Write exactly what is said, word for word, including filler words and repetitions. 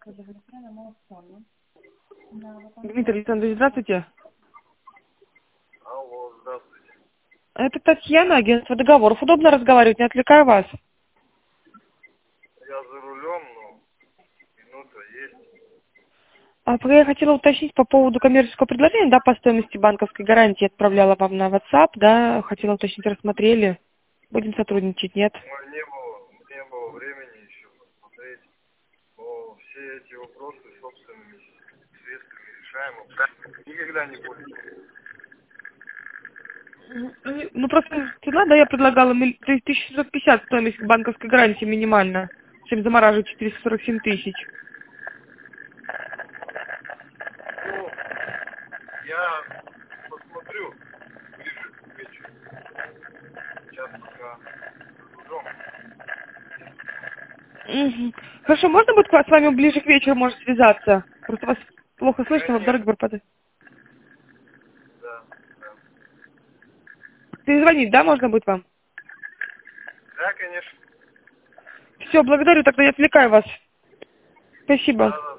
Дмитрий Александрович, здравствуйте. Алло, здравствуйте. Это Татьяна, агентство договоров. Удобно разговаривать, не отвлекаю вас. Я за рулем, но минута есть. А, я хотела уточнить по поводу коммерческого предложения, да, по стоимости банковской гарантии. Отправляла вам на WhatsApp, да, хотела уточнить, рассмотрели. Будем сотрудничать, нет? Ну, не было, не было времени еще посмотреть. Но все эти вопросы собственными средствами решаемы. Никогда не будет. Ну, просто цена, да, я предлагала миль- тысяча шестьсот пятьдесят стоимость банковской гарантии минимально, чем замораживать четыреста сорок семь тысяч. Ну, я посмотрю ближе к вечеру. Сейчас пока за рулем. Мгм. Хорошо, можно будет с вами ближе к вечеру, может, связаться? Просто вас плохо слышно, вот дорога Конечно, пропадает. да, да. Перезвонить, да, можно будет вам? Да, конечно. Все, благодарю, тогда я отвлекаю вас. Спасибо. Да, да.